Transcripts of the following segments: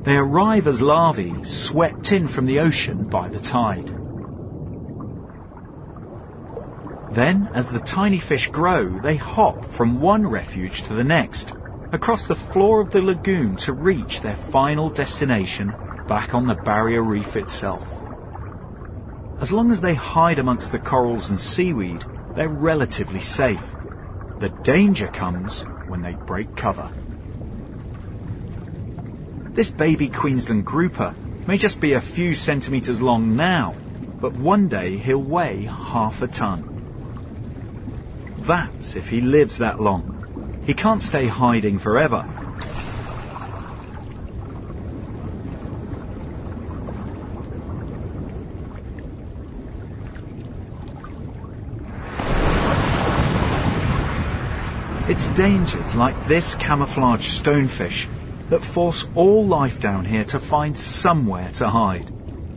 They arrive as larvae swept in from the ocean by the tide. Then, as the tiny fish grow, they hop from one refuge to the next, across the floor of the lagoon to reach their final destination back on the barrier reef itself. As long as they hide amongst the corals and seaweed, they're relatively safe. The danger comes when they break cover. This baby Queensland grouper may just be a few centimetres long now, but one day he'll weigh half a ton. That's if he lives that long. He can't stay hiding forever. It's dangers like this camouflage stonefish that force all life down here to find somewhere to hide.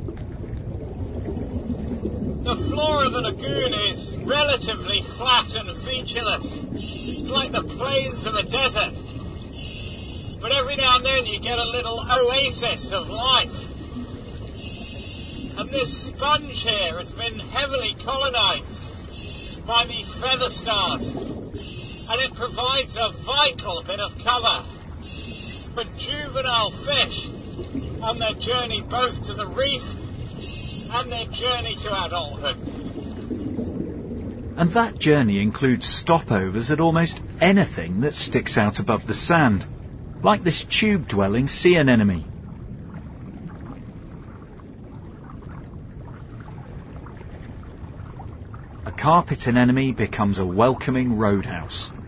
The floor of the lagoon is relatively flat and featureless. It's like the plains of a desert. But every now and then you get a little oasis of life. And this sponge here has been heavily colonised by these feather stars. And it provides a vital bit of cover for juvenile fish on their journey both to the reef and their journey to adulthood. And that journey includes stopovers at almost anything that sticks out above the sand, like this tube-dwelling sea anemone. A carpet anemone becomes a welcoming roadhouse.